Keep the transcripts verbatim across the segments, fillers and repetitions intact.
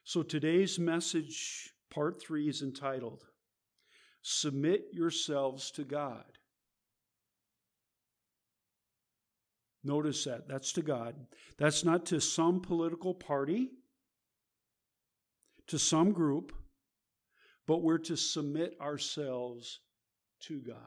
So today's message, part three, is entitled, Submit Yourselves to God. Notice that. That's to God. That's not to some political party, to some group, but we're to submit ourselves to God.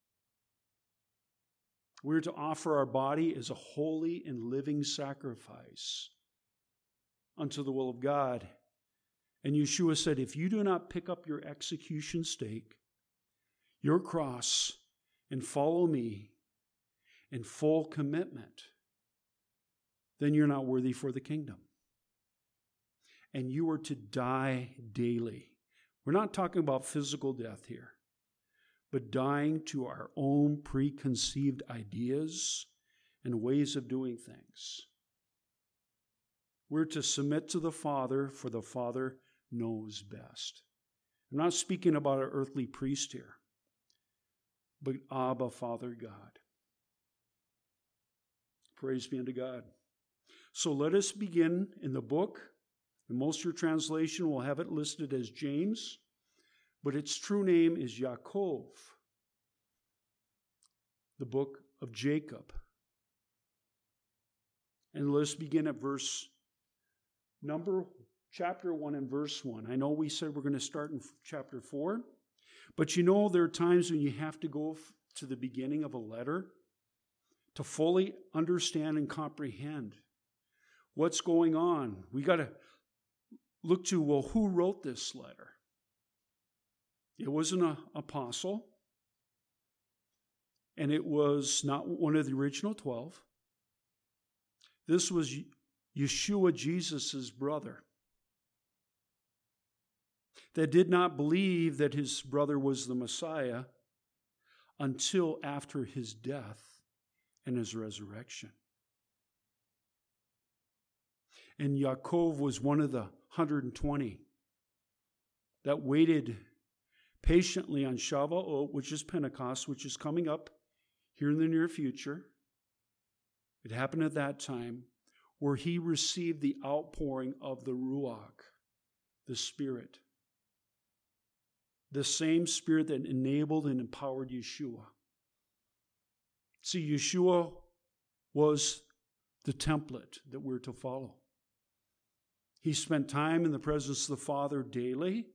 We're to offer our body as a holy and living sacrifice unto the will of God. And Yeshua said, if you do not pick up your execution stake, your cross, and follow me in full commitment, then you're not worthy for the kingdom. And you are to die daily. We're not talking about physical death here, but dying to our own preconceived ideas and ways of doing things. We're to submit to the Father, for the Father knows best. I'm not speaking about an earthly priest here, but Abba, Father God. Praise be unto God. So let us begin in the book. In most of your translation will have it listed as James, but its true name is Yaakov, the book of Jacob. And let's begin at verse number, chapter one and verse one. I know we said we're going to start in chapter four, but you know there are times when you have to go to the beginning of a letter to fully understand and comprehend what's going on. We got to look to, well, who wrote this letter? It was an apostle, and it was not one of the original twelve. This was Yeshua, Jesus' brother, that did not believe that his brother was the Messiah until after his death and his resurrection. And Yaakov was one of the one hundred twenty that waited patiently on Shavuot, which is Pentecost, which is coming up here in the near future. It happened at that time where he received the outpouring of the Ruach, the Spirit. The same Spirit that enabled and empowered Yeshua. See, Yeshua was the template that we're to follow. He spent time in the presence of the Father daily,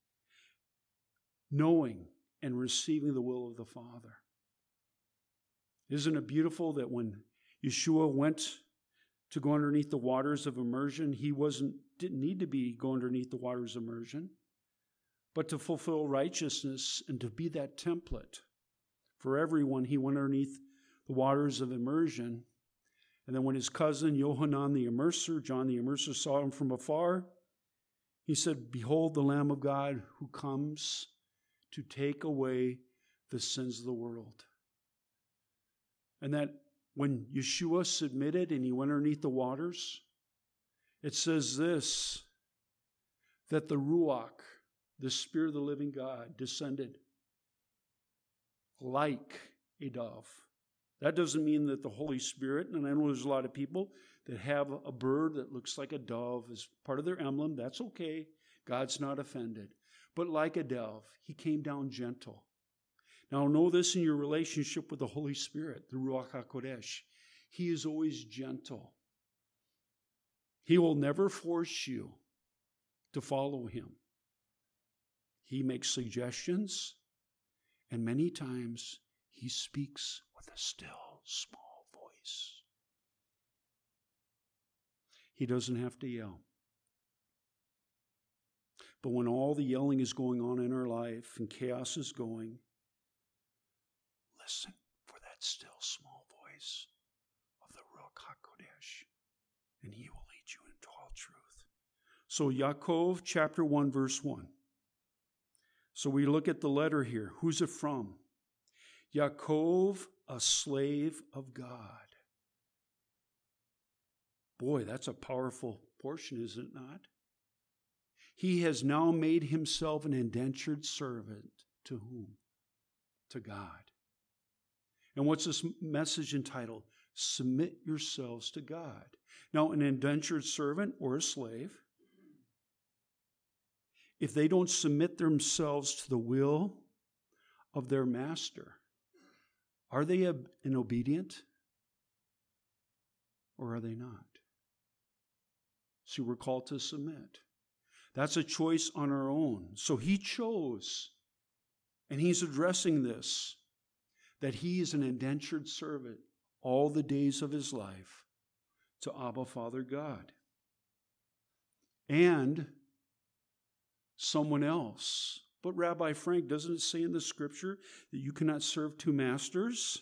knowing and receiving the will of the Father. Isn't it beautiful that when Yeshua went to go underneath the waters of immersion, he wasn't didn't need to be go underneath the waters of immersion, but to fulfill righteousness and to be that template for everyone. He went underneath the waters of immersion. And then when his cousin Yohanan the Immerser, John the Immerser, saw him from afar, he said, "Behold the Lamb of God who comes to take away the sins of the world." And that when Yeshua submitted and he went underneath the waters, it says this, that the Ruach, the Spirit of the living God, descended like a dove. That doesn't mean that the Holy Spirit, and I know there's a lot of people that have a bird that looks like a dove as part of their emblem. That's okay. God's not offended. But like a dove, he came down gentle. Now know this in your relationship with the Holy Spirit, the Ruach HaKodesh. He is always gentle. He will never force you to follow him. He makes suggestions, and many times he speaks with a still, small voice. He doesn't have to yell. But when all the yelling is going on in our life and chaos is going, listen for that still, small voice of the Ruach HaKodesh, and he will lead you into all truth. So Yaakov chapter one, verse one. So we look at the letter here. Who's it from? Yaakov, a slave of God. Boy, that's a powerful portion, is it not? He has now made himself an indentured servant to whom? To God. And what's this message entitled? Submit yourselves to God. Now, an indentured servant or a slave if they don't submit themselves to the will of their master, are they an obedient or are they not? See, we're called to submit. That's a choice on our own. So he chose, and he's addressing this, that he is an indentured servant all the days of his life to Abba, Father God. And someone else. But Rabbi Frank, doesn't it say in the scripture that you cannot serve two masters?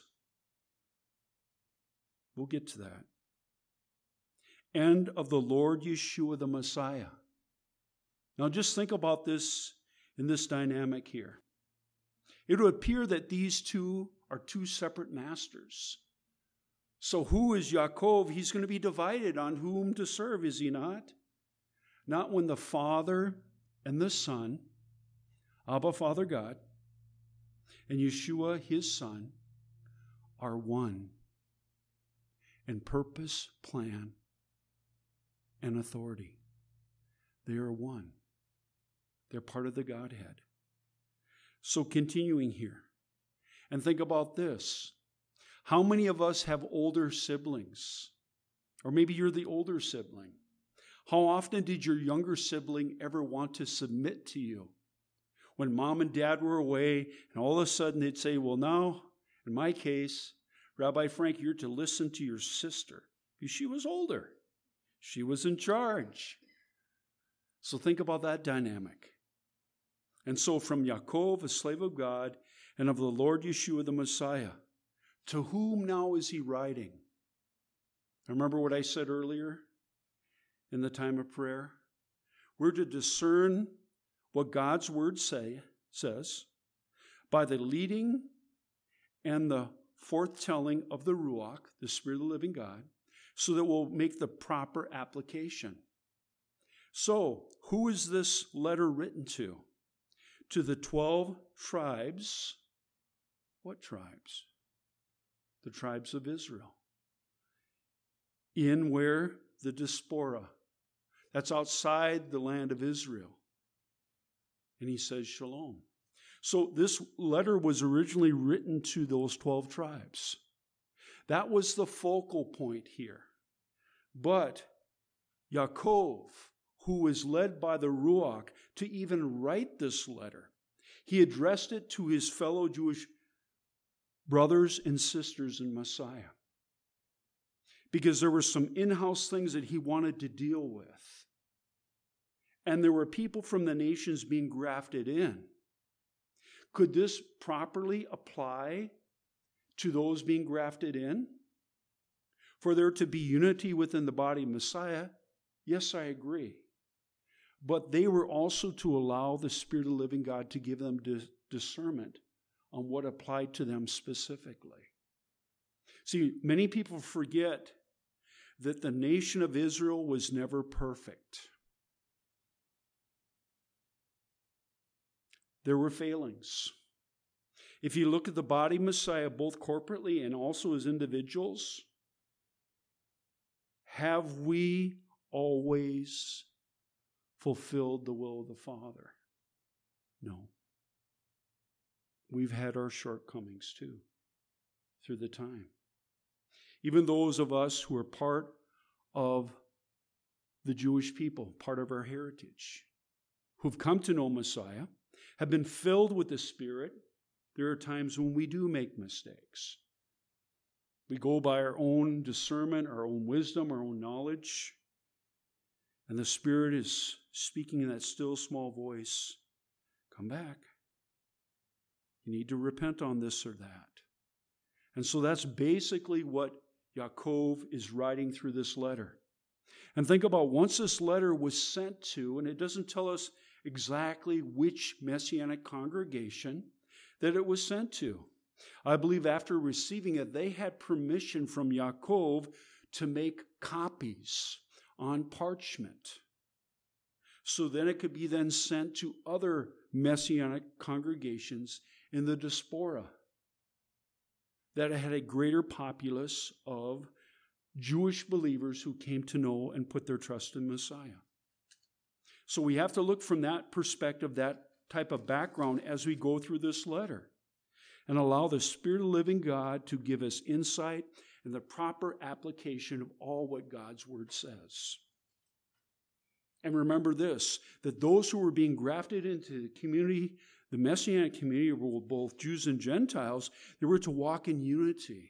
We'll get to that. And of the Lord Yeshua the Messiah. Now just think about this in this dynamic here. It would appear that these two are two separate masters. So who is Yaakov? He's going to be divided on whom to serve, is he not? Not when the Father and the Son, Abba, Father God, and Yeshua, his Son, are one in purpose, plan, and authority. They are one. They're part of the Godhead. So continuing here, and think about this. How many of us have older siblings? Or maybe you're the older sibling. How often did your younger sibling ever want to submit to you? When mom and dad were away, and all of a sudden they'd say, well, now, in my case, Rabbi Frank, you're to listen to your sister. Because she was older. She was in charge. So think about that dynamic. And so from Yaakov, a slave of God, and of the Lord Yeshua the Messiah, to whom now is he writing? Remember what I said earlier in the time of prayer? We're to discern what God's word say, says by the leading and the forthtelling of the Ruach, the Spirit of the living God, so that we'll make the proper application. So, who is this letter written to? To the twelve tribes. What tribes? The tribes of Israel. In where? The diaspora. That's outside the land of Israel. And he says shalom. So this letter was originally written to those twelve tribes. That was the focal point here. But Yaakov, who was led by the Ruach to even write this letter, he addressed it to his fellow Jewish brothers and sisters in Messiah. Because there were some in-house things that he wanted to deal with. And there were people from the nations being grafted in. Could this properly apply to those being grafted in? For there to be unity within the body of Messiah? Yes, I agree. But they were also to allow the Spirit of the living God to give them dis- discernment on what applied to them specifically. See, many people forget that the nation of Israel was never perfect. There were failings. If you look at the body of Messiah, both corporately and also as individuals, have we always fulfilled the will of the Father? No. We've had our shortcomings too, through the time. Even those of us who are part of the Jewish people, part of our heritage, who've come to know Messiah, have been filled with the Spirit, there are times when we do make mistakes. We go by our own discernment, our own wisdom, our own knowledge, and the Spirit is speaking in that still small voice, come back. You need to repent on this or that. And so that's basically what Yaakov is writing through this letter. And think about once this letter was sent to, and it doesn't tell us exactly which Messianic congregation that it was sent to. I believe after receiving it, they had permission from Yaakov to make copies on parchment. So then it could be then sent to other Messianic congregations in the diaspora that had a greater populace of Jewish believers who came to know and put their trust in Messiah. So we have to look from that perspective, that type of background as we go through this letter, and allow the Spirit of the living God to give us insight and the proper application of all what God's Word says. And remember this, that those who were being grafted into the community, the Messianic community, were both Jews and Gentiles, they were to walk in unity.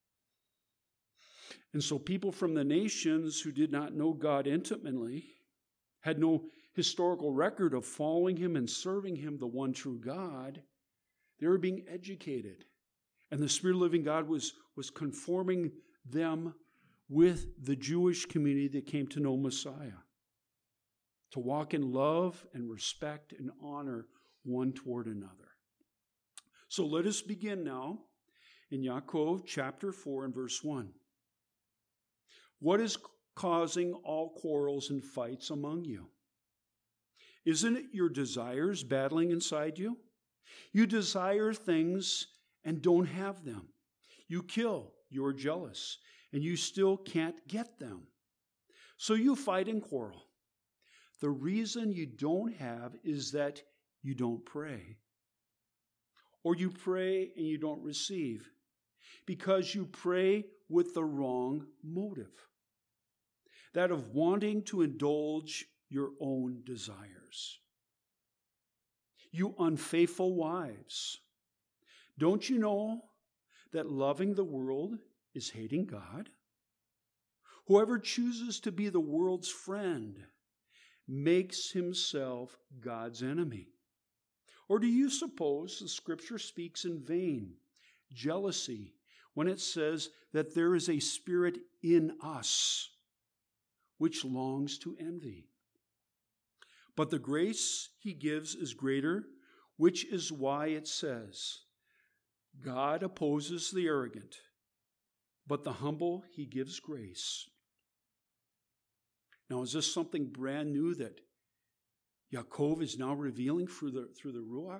And so people from the nations who did not know God intimately, had no historical record of following Him and serving Him, the one true God, they were being educated. And the Spirit of the living God was, was conforming them with the Jewish community that came to know Messiah, to walk in love and respect and honor one toward another. So let us begin now in Yaakov chapter four and verse one. What is causing all quarrels and fights among you? Isn't it your desires battling inside you? You desire things and don't have them. You kill, you are jealous, and you still can't get them. So you fight and quarrel. The reason you don't have is that you don't pray. Or you pray and you don't receive, because you pray with the wrong motive, that of wanting to indulge your own desires. You unfaithful wives, don't you know that loving the world is hating God? Whoever chooses to be the world's friend makes himself God's enemy. Or do you suppose the Scripture speaks in vain, jealousy, when it says that there is a spirit in us which longs to envy? But the grace He gives is greater, which is why it says, God opposes the arrogant, but the humble He gives grace. Now, is this something brand new that Yaakov is now revealing through the, through the Ruach?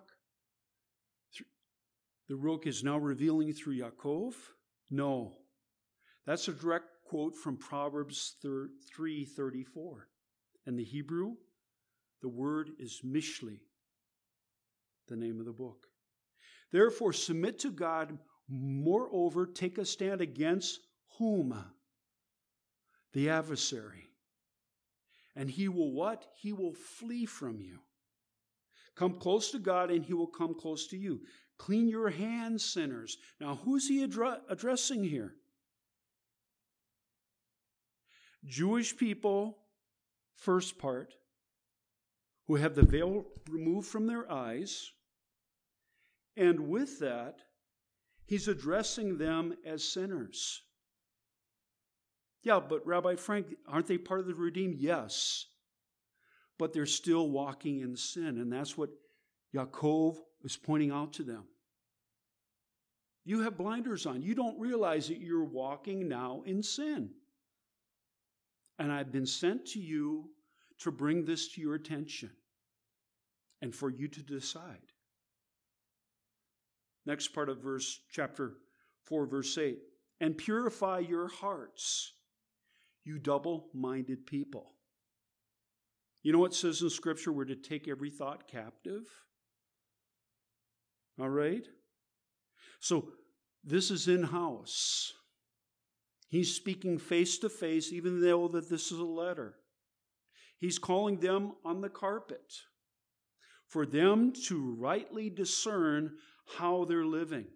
The Ruach is now revealing through Yaakov? No. That's a direct quote from Proverbs three thirty-four. In the Hebrew, the word is Mishli, the name of the book. Therefore, submit to God. Moreover, take a stand against whom? The adversary. And he will what? He will flee from you. Come close to God and He will come close to you. Clean your hands, sinners. Now, who's He addre- addressing here? Jewish people, first part, who have the veil removed from their eyes. And with that, He's addressing them as sinners. Yeah, but Rabbi Frank, aren't they part of the redeemed? Yes. But they're still walking in sin, and that's what Yaakov is pointing out to them. You have blinders on. You don't realize that you're walking now in sin. And I've been sent to you to bring this to your attention and for you to decide. Next part of verse chapter four, verse eight. And purify your hearts, you double-minded people. You know what it says in Scripture? We're to take every thought captive. All right? So this is in-house. He's speaking face-to-face, even though that this is a letter. He's calling them on the carpet for them to rightly discern how they're living.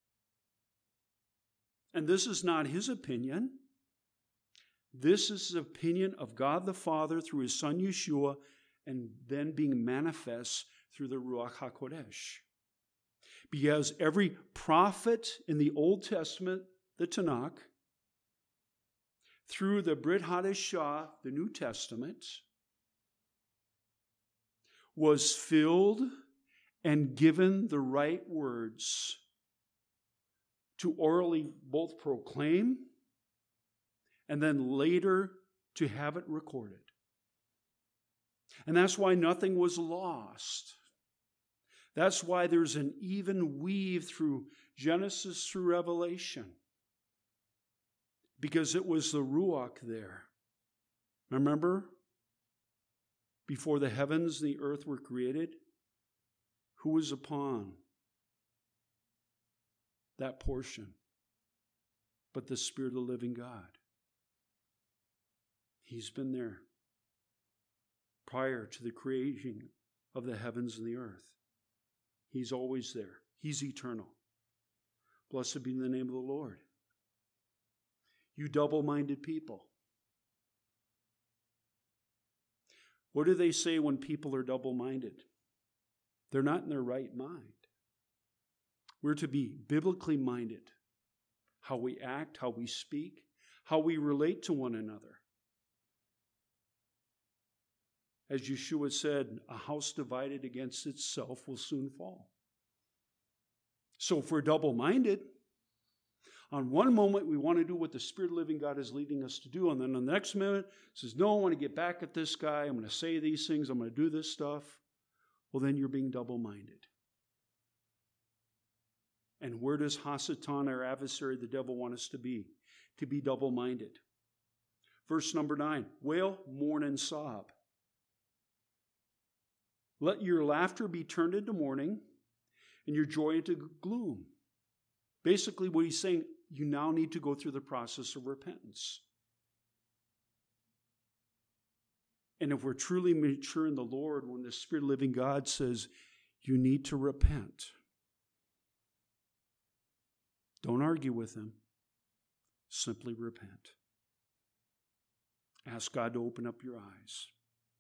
And this is not his opinion. This is the opinion of God the Father through His Son Yeshua, and then being manifest through the Ruach HaKodesh. Because every prophet in the Old Testament, the Tanakh, through the Brit Hadashah, the New Testament, was filled and given the right words to orally both proclaim and then later to have it recorded. And that's why nothing was lost. That's why there's an even weave through Genesis through Revelation. Because it was the Ruach there. Remember? before the heavens and the earth were created, who was upon that portion but the Spirit of the living God? He's been there prior to the creation of the heavens and the earth. He's always there. He's eternal. Blessed be the name of the Lord. You double-minded people. What do they say when people are double-minded? They're not in their right mind. We're to be biblically minded. How we act, how we speak, how we relate to one another. As Yeshua said, a house divided against itself will soon fall. So if we're double-minded, on one moment we want to do what the Spirit of the living God is leading us to do, and then on the next minute says, no, I want to get back at this guy, I'm going to say these things, I'm going to do this stuff. Well, then you're being double-minded. And where does Hasatan, our adversary, the devil, want us to be? To be double-minded. Verse number nine, wail, mourn, and sob. Let your laughter be turned into mourning and your joy into gloom. Basically, what he's saying, you now need to go through the process of repentance. And if we're truly mature in the Lord, when the Spirit of the living God says, you need to repent, don't argue with him. Simply repent. Ask God to open up your eyes.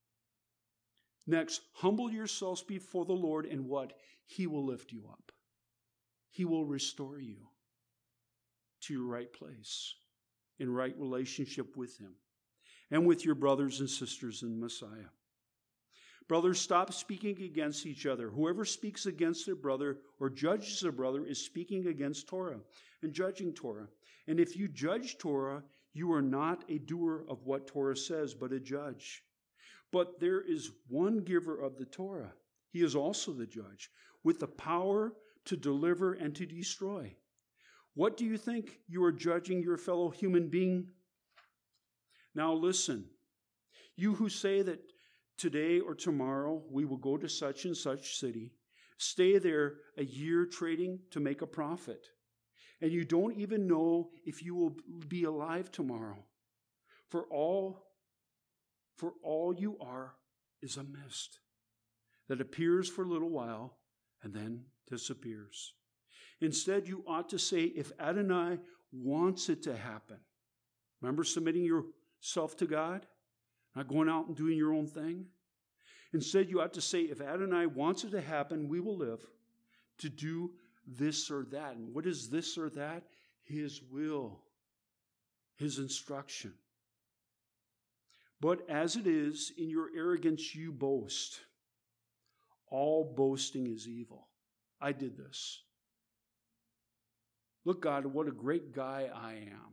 Next, humble yourselves before the Lord, and what? He will lift you up. He will restore you to your right place, in right relationship with him, and with your brothers and sisters in Messiah. Brothers, stop speaking against each other. Whoever speaks against their brother or judges a brother is speaking against Torah and judging Torah. And if you judge Torah, you are not a doer of what Torah says, but a judge. But there is one giver of the Torah. He is also the judge, with the power to deliver and to destroy. What do you think you are judging your fellow human being? Now listen, you who say that today or tomorrow we will go to such and such city, stay there a year trading to make a profit, and you don't even know if you will be alive tomorrow. For all For all you are is a mist that appears for a little while and then disappears. Instead, you ought to say, if Adonai wants it to happen. Remember submitting yourself to God? Not going out and doing your own thing? Instead, you ought to say, if Adonai wants it to happen, we will live to do this or that. And what is this or that? His will, his instruction. But as it is, in your arrogance you boast. All boasting is evil. I did this. Look, God, what a great guy I am.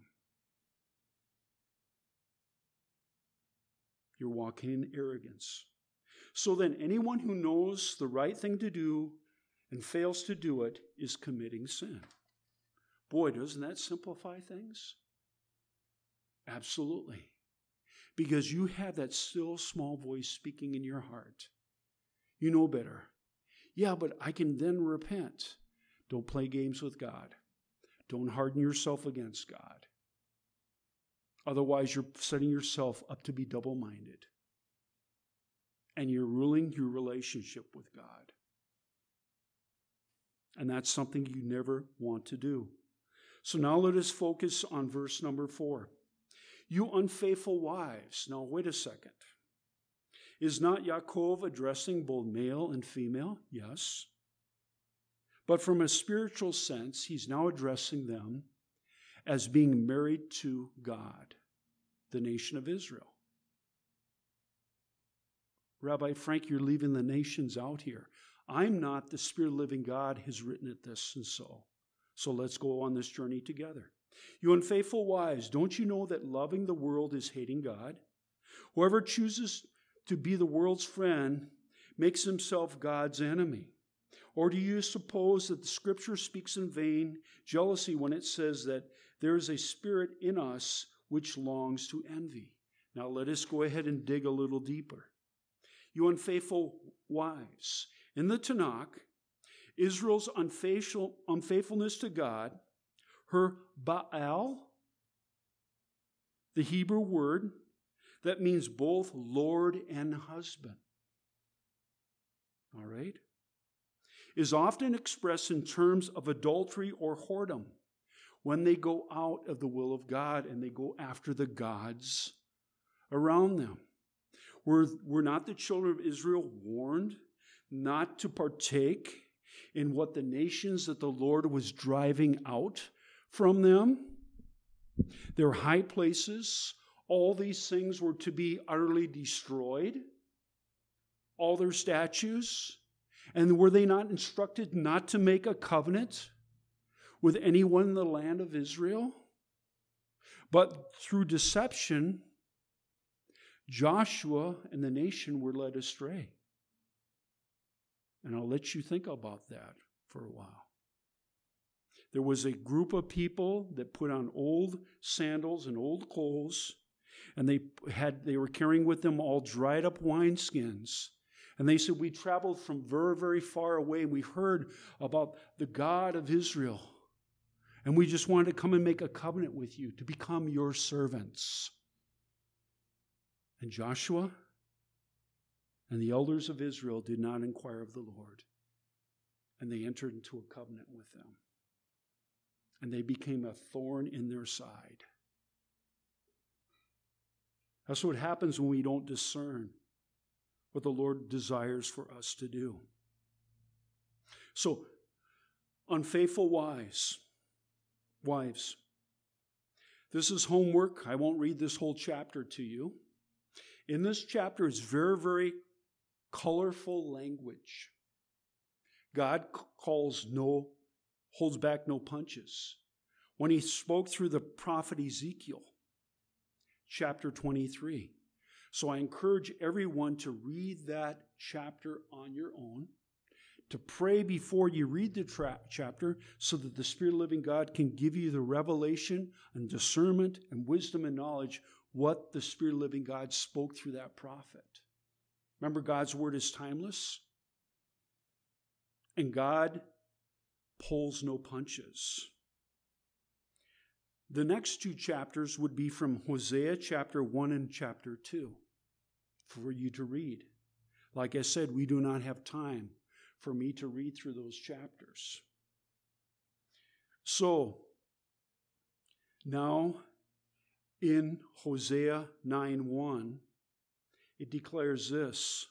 You're walking in arrogance. So then anyone who knows the right thing to do and fails to do it is committing sin. Boy, doesn't that simplify things? Absolutely. Because you have that still small voice speaking in your heart. You know better. Yeah, but I can then repent. Don't play games with God. Don't harden yourself against God. Otherwise, you're setting yourself up to be double-minded. And you're ruling your relationship with God. And that's something you never want to do. So now let us focus on verse number four. You unfaithful wives. Now, wait a second. Is not Yaakov addressing both male and female? Yes. But from a spiritual sense, he's now addressing them as being married to God, the nation of Israel. Rabbi Frank, you're leaving the nations out here. I'm not. The Spirit of the living God has written it this and so. So let's go on this journey together. You unfaithful wives, don't you know that loving the world is hating God? Whoever chooses to be the world's friend makes himself God's enemy. Or do you suppose that the Scripture speaks in vain jealousy when it says that there is a spirit in us which longs to envy? Now let us go ahead and dig a little deeper. you unfaithful wives. In the Tanakh, Israel's unfaithful, unfaithfulness to God, her Baal, the Hebrew word that means both Lord and husband, all right, is often expressed in terms of adultery or whoredom when they go out of the will of God and they go after the gods around them. Were, were not the children of Israel warned not to partake in what the nations that the Lord was driving out from them? Their high places, all these things were to be utterly destroyed, all their statues. And were they not instructed not to make a covenant with anyone in the land of Israel? But through deception, Joshua and the nation were led astray. And I'll let you think about that for a while. There was a group of people that put on old sandals and old clothes, and they had they were carrying with them all dried up wineskins. And they said, we traveled from very, very far away, and we heard about the God of Israel. And we just wanted to come and make a covenant with you to become your servants. And Joshua and the elders of Israel did not inquire of the Lord. And they entered into a covenant with them. And they became a thorn in their side. That's what happens when we don't discern what the Lord desires for us to do. So, unfaithful wives, wives. This is homework. I won't read this whole chapter to you. In this chapter is very, very colorful language. God calls no, holds back no punches. When he spoke through the prophet Ezekiel, chapter twenty-three. So I encourage everyone to read that chapter on your own, to pray before you read the tra- chapter so that the Spirit of the living God can give you the revelation and discernment and wisdom and knowledge what the Spirit of the living God spoke through that prophet. Remember, God's word is timeless, and God pulls no punches. The next two chapters would be from Hosea chapter one and chapter two for you to read. Like I said, we do not have time for me to read through those chapters. So, now in Hosea nine one, it declares this: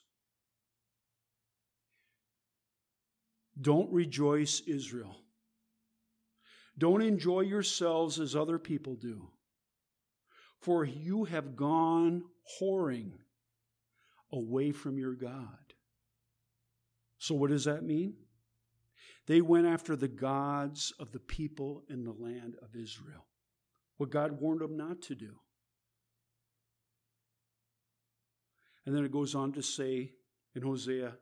don't rejoice, Israel. Don't enjoy yourselves as other people do, for you have gone whoring away from your God. So what does that mean? They went after the gods of the people in the land of Israel, what God warned them not to do. And then it goes on to say in Hosea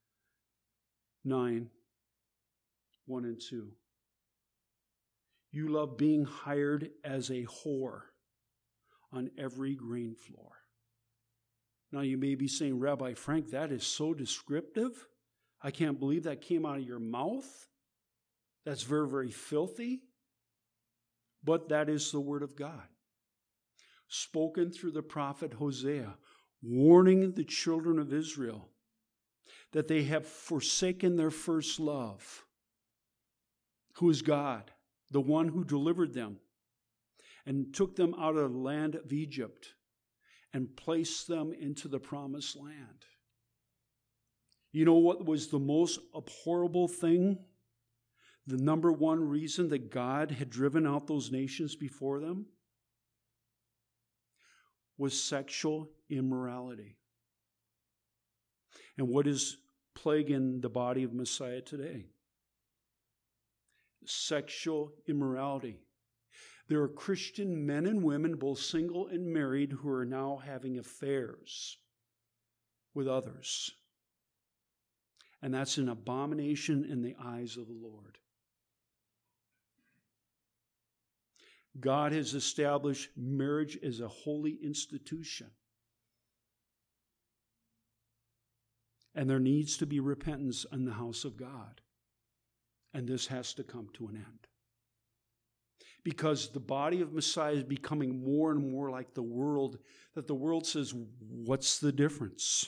nine, one and two, you love being hired as a whore on every grain floor. Now you may be saying, Rabbi Frank, that is so descriptive. I can't believe that came out of your mouth. That's very, very filthy. But that is the word of God, spoken through the prophet Hosea, warning the children of Israel that they have forsaken their first love, who is God, the one who delivered them and took them out of the land of Egypt and placed them into the promised land. You know what was the most abhorrible thing? The number one reason that God had driven out those nations before them was sexual immorality. And what is plaguing the body of Messiah today? Sexual immorality. There are Christian men and women, both single and married, who are now having affairs with others. And that's an abomination in the eyes of the Lord. God has established marriage as a holy institution. And there needs to be repentance in the house of God. And this has to come to an end. Because the body of Messiah is becoming more and more like the world, that the world says, what's the difference?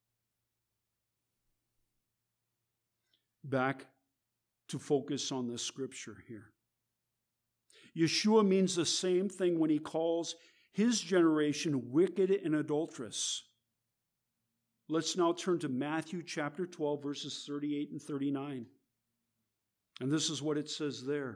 Back to focus on the scripture here. Yeshua means the same thing when he calls his generation wicked and adulterous. Let's now turn to Matthew chapter twelve, verses thirty-eight and thirty-nine. And this is what it says there.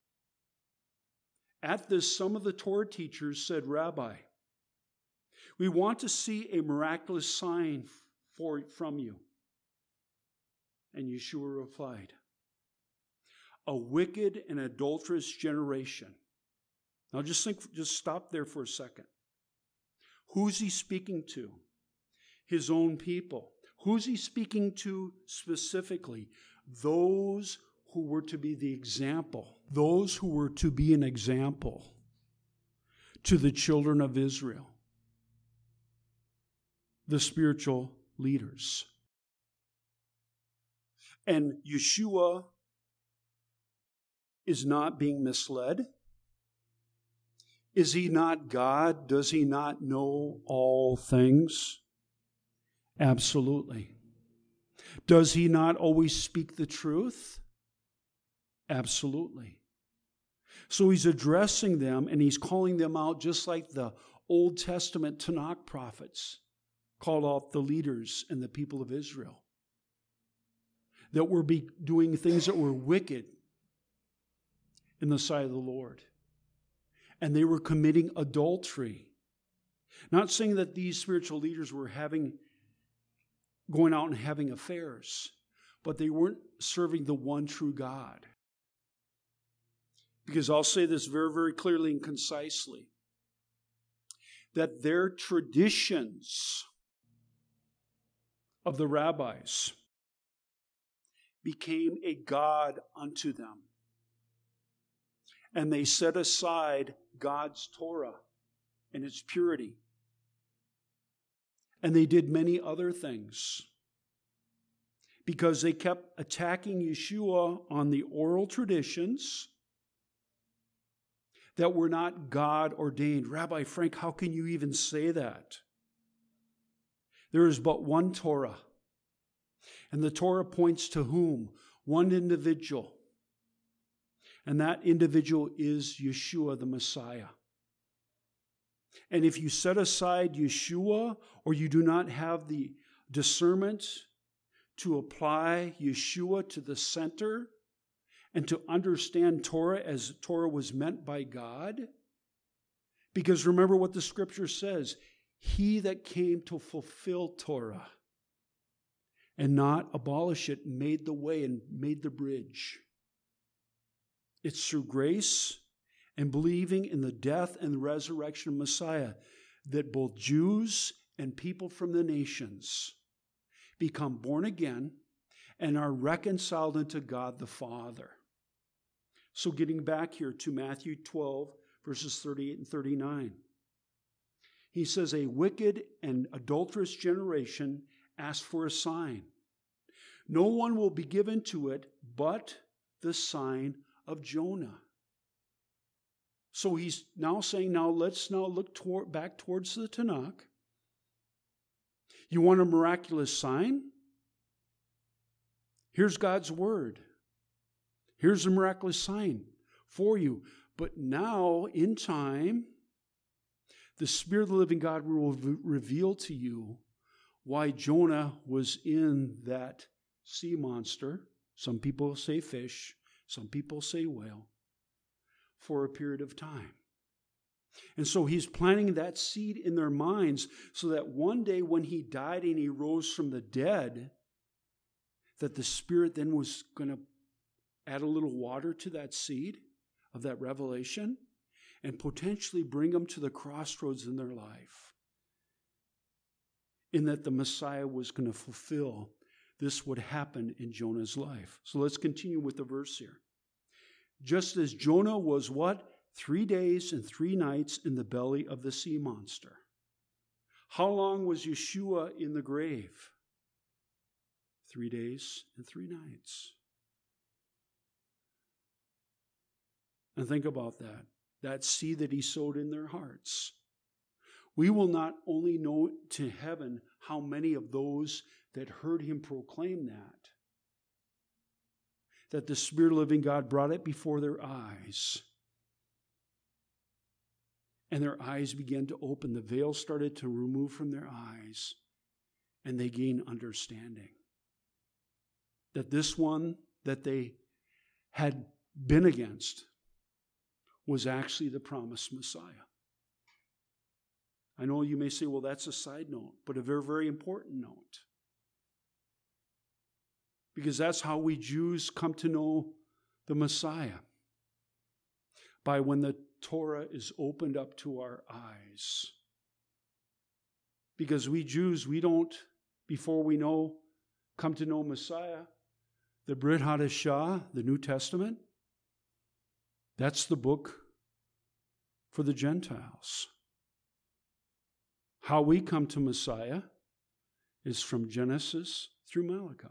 At this, some of the Torah teachers said, Rabbi, we want to see a miraculous sign for, from you. And Yeshua replied, a wicked and adulterous generation. Now just think, just stop there for a second. Who's he speaking to? His own people. Who's he speaking to specifically? Those who were to be the example. Those who were to be an example to the children of Israel. The spiritual leaders. And Yeshua is not being misled. Is he not God? Does he not know all things? Absolutely. Does he not always speak the truth? Absolutely. So he's addressing them and he's calling them out just like the Old Testament Tanakh prophets called out the leaders and the people of Israel. That were be doing things that were wicked in the sight of the Lord. And they were committing adultery. Not saying that these spiritual leaders were having, going out and having affairs, but they weren't serving the one true God. Because I'll say this very, very clearly and concisely, that their traditions of the rabbis became a god unto them. And they set aside God's Torah and its purity. And they did many other things. Because they kept attacking Yeshua on the oral traditions that were not God ordained. Rabbi Frank, how can you even say that? There is but one Torah. And the Torah points to whom? One individual. And that individual is Yeshua the Messiah. And if you set aside Yeshua, or you do not have the discernment to apply Yeshua to the center and to understand Torah as Torah was meant by God, because remember what the scripture says, he that came to fulfill Torah and not abolish it made the way and made the bridge. It's through grace and believing in the death and the resurrection of Messiah that both Jews and people from the nations become born again and are reconciled unto God the Father. So getting back here to Matthew twelve, verses thirty-eight and thirty-nine. He says, a wicked and adulterous generation asks for a sign. No one will be given to it but the sign of Jonah. So he's now saying, now let's now look toward, back towards the Tanakh. You want a miraculous sign? Here's God's word. Here's a miraculous sign for you. But now, in time, the Spirit of the living God will reveal to you why Jonah was in that sea monster. Some people say fish. Some people say whale. For a period of time. And so he's planting that seed in their minds so that one day when he died and he rose from the dead, that the Spirit then was going to add a little water to that seed of that revelation and potentially bring them to the crossroads in their life. In that the Messiah was going to fulfill this would happen in Jonah's life. So let's continue with the verse here. Just as Jonah was what? Three days and three nights in the belly of the sea monster. How long was Yeshua in the grave? three days and three nights. And think about that. That seed that he sowed in their hearts. We will not only know to heaven how many of those that heard him proclaim that, that the Spirit of the living God brought it before their eyes. And their eyes began to open. The veil started to remove from their eyes. And they gained understanding. That this one that they had been against was actually the promised Messiah. I know you may say, well, that's a side note, but a very, very important note. Because that's how we Jews come to know the Messiah. By when the Torah is opened up to our eyes. Because we Jews, we don't, before we know, come to know Messiah, the Brit Hadashah, the New Testament, that's the book for the Gentiles. How we come to Messiah is from Genesis through Malachi.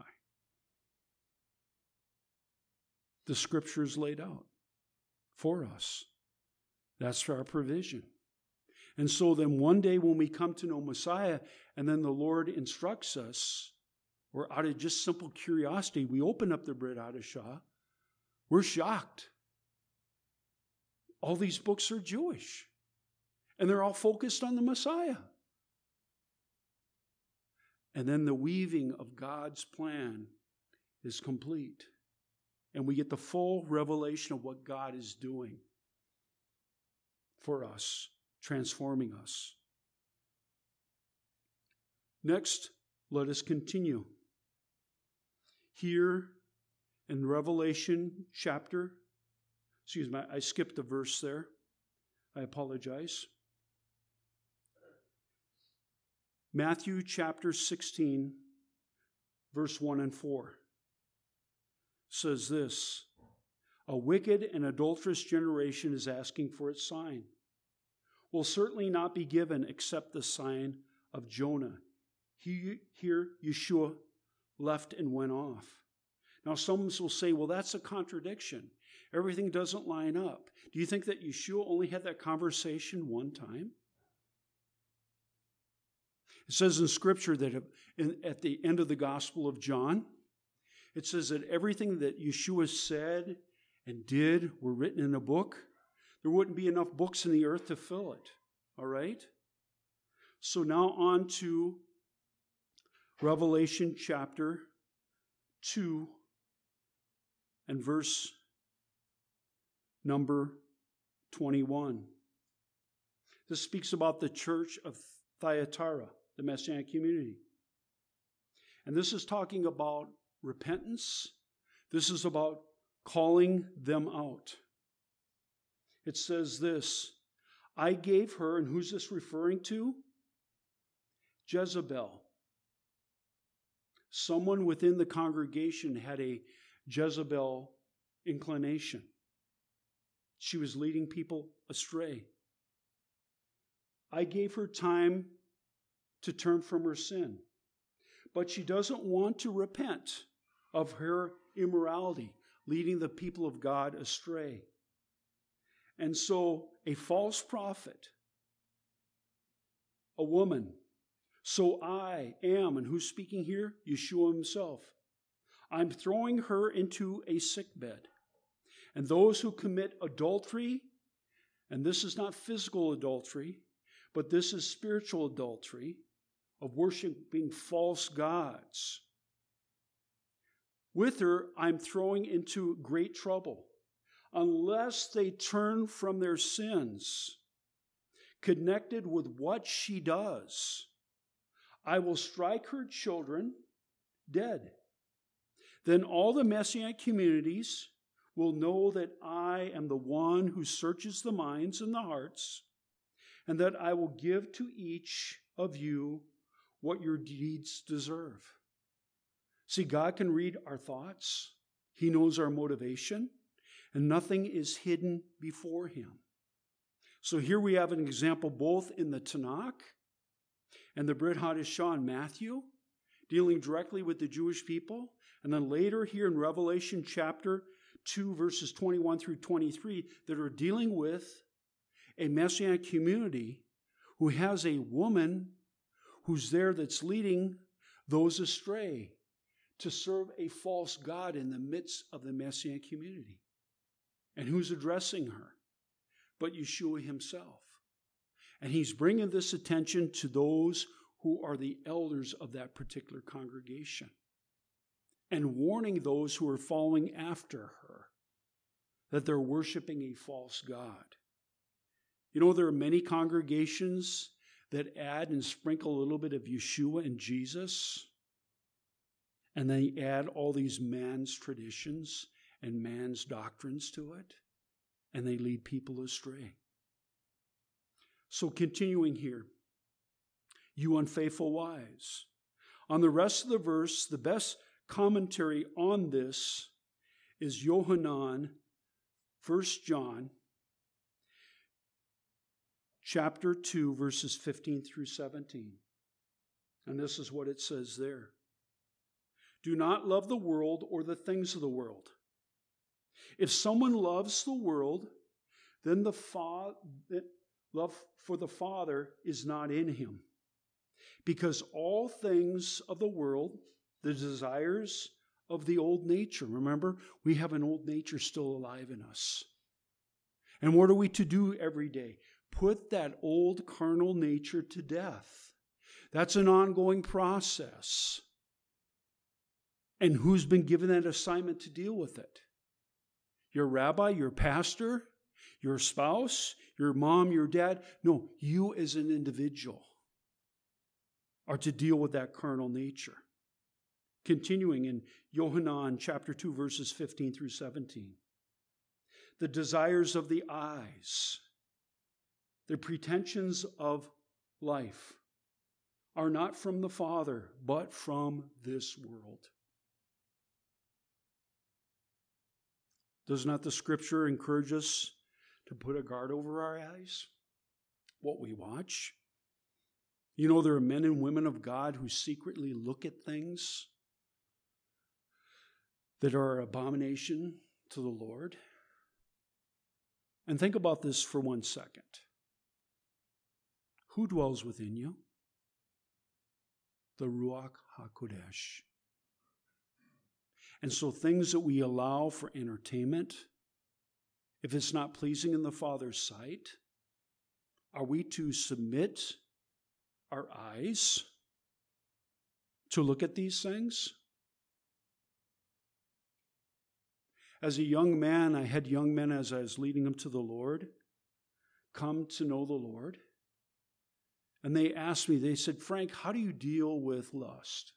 The Scriptures laid out for us. That's for our provision. And so then one day when we come to know Messiah and then the Lord instructs us, or out of just simple curiosity, we open up the Brit Hadashah, we're shocked. All these books are Jewish. And they're all focused on the Messiah. And then the weaving of God's plan is complete. And we get the full revelation of what God is doing for us, transforming us. Next, let us continue. Here in Revelation chapter, excuse me, I skipped a verse there. I apologize. Matthew chapter sixteen, verse one and four says this, a wicked and adulterous generation is asking for its sign. Will certainly not be given except the sign of Jonah. He, here, Yeshua left and went off. Now, some will say, well, that's a contradiction. Everything doesn't line up. Do you think that Yeshua only had that conversation one time? It says in Scripture that in, at the end of the Gospel of John, it says that everything that Yeshua said and did were written in a book. There wouldn't be enough books in the earth to fill it. All right? So now on to Revelation chapter two and verse number twenty-one. This speaks about the church of Thyatira, the Messianic community. And this is talking about repentance. This is about calling them out. It says this, I gave her, and who's this referring to? Jezebel. Someone within the congregation had a Jezebel inclination. She was leading people astray. I gave her time to turn from her sin, but she doesn't want to repent of her immorality, leading the people of God astray. And so a false prophet, a woman, so I am, and who's speaking here? Yeshua himself. I'm throwing her into a sickbed. And those who commit adultery, and this is not physical adultery, but this is spiritual adultery of worshiping false gods. With her, I'm throwing into great trouble. Unless they turn from their sins, connected with what she does, I will strike her children dead. Then all the Messianic communities will know that I am the one who searches the minds and the hearts, and that I will give to each of you what your deeds deserve. See, God can read our thoughts. He knows our motivation, and nothing is hidden before him. So here we have an example both in the Tanakh and the Brit Hadashah in Matthew. dealing directly with the Jewish people. And then later here in Revelation chapter two, verses twenty-one through twenty-three, that are dealing with a Messianic community who has a woman who's there that's leading those astray to serve a false god in the midst of the Messianic community. And who's addressing her? But Yeshua himself. And he's bringing this attention to those who are the elders of that particular congregation and warning those who are following after her that they're worshiping a false god. You know, there are many congregations that add and sprinkle a little bit of Yeshua and Jesus, and they add all these man's traditions and man's doctrines to it, and they lead people astray. So continuing here, you unfaithful wives. On the rest of the verse, the best commentary on this is Yohanan, First John, chapter two, verses fifteen through seventeen. And this is what it says there. Do not love the world or the things of the world. If someone loves the world, then the fa- love for the Father is not in him. Because all things of the world, the desires of the old nature, remember, we have an old nature still alive in us. And what are we to do every day? Put that old carnal nature to death. That's an ongoing process. And who's been given that assignment to deal with it? Your rabbi, your pastor, your spouse, your mom, your dad? No, you as an individual are to deal with that carnal nature. Continuing in Yohanan chapter two, verses fifteen through seventeen. The desires of the eyes, the pretensions of life are not from the Father, but from this world. Does not the Scripture encourage us to put a guard over our eyes? What we watch? You know, there are men and women of God who secretly look at things that are abomination to the Lord. And think about this for one second. Who dwells within you? The Ruach HaKodesh. And so things that we allow for entertainment, if it's not pleasing in the Father's sight, are we to submit our eyes to look at these things? As a young man, I had young men as I was leading them to the Lord come to know the Lord. And they asked me, they said, Frank, how do you deal with lust?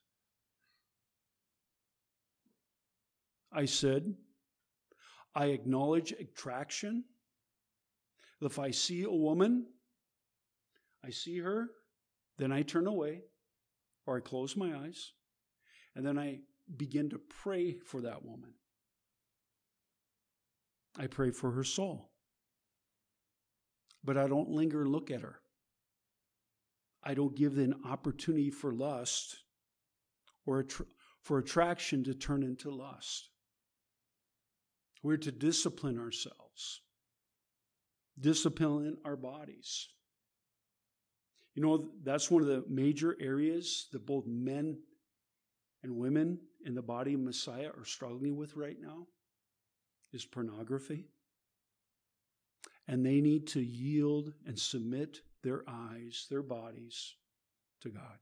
I said, I acknowledge attraction. If I see a woman, I see her, then I turn away or I close my eyes, and then I begin to pray for that woman. I pray for her soul. But I don't linger and look at her. I don't give an opportunity for lust or attra- for attraction to turn into lust. We're to discipline ourselves, discipline our bodies. You know, that's one of the major areas that both men and women in the body of Messiah are struggling with right now, is pornography. And they need to yield and submit their eyes, their bodies to God.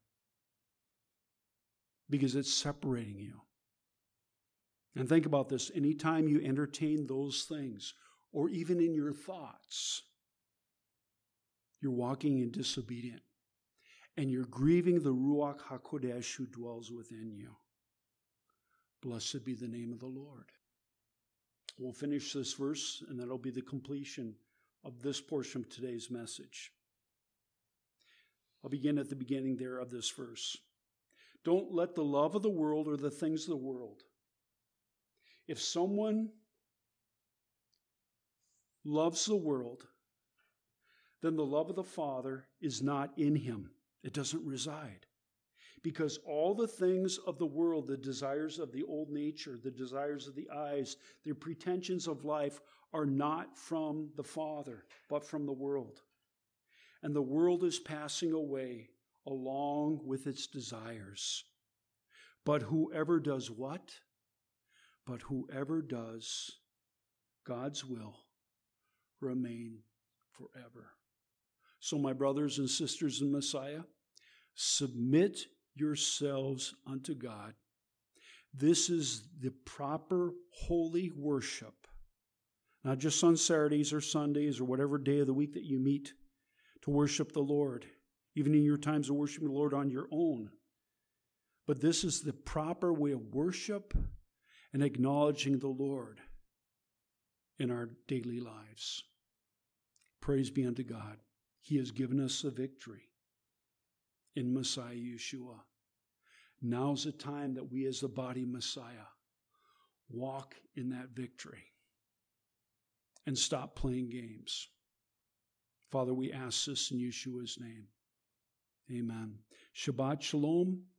Because it's separating you. And think about this. Anytime you entertain those things, or even in your thoughts, you're walking in disobedience. And you're grieving the Ruach HaKodesh who dwells within you. Blessed be the name of the Lord. We'll finish this verse, and that'll be the completion of this portion of today's message. I'll begin at the beginning there of this verse. Don't let the love of the world or the things of the world. If someone loves the world, then the love of the Father is not in him. It doesn't reside. Because all the things of the world, the desires of the old nature, the desires of the eyes, the pretensions of life are not from the Father, but from the world. And the world is passing away along with its desires. But whoever does what? But whoever does God's will remain forever. So my brothers and sisters in Messiah, submit yourselves unto God. This is the proper holy worship. Not just on Saturdays or Sundays or whatever day of the week that you meet to worship the Lord, even in your times of worshiping the Lord on your own. But this is the proper way of worship and acknowledging the Lord in our daily lives. Praise be unto God. He has given us a victory in Messiah Yeshua. Now's the time that we as the body of Messiah walk in that victory and stop playing games. Father, we ask this in Yeshua's name. Amen. Shabbat Shalom.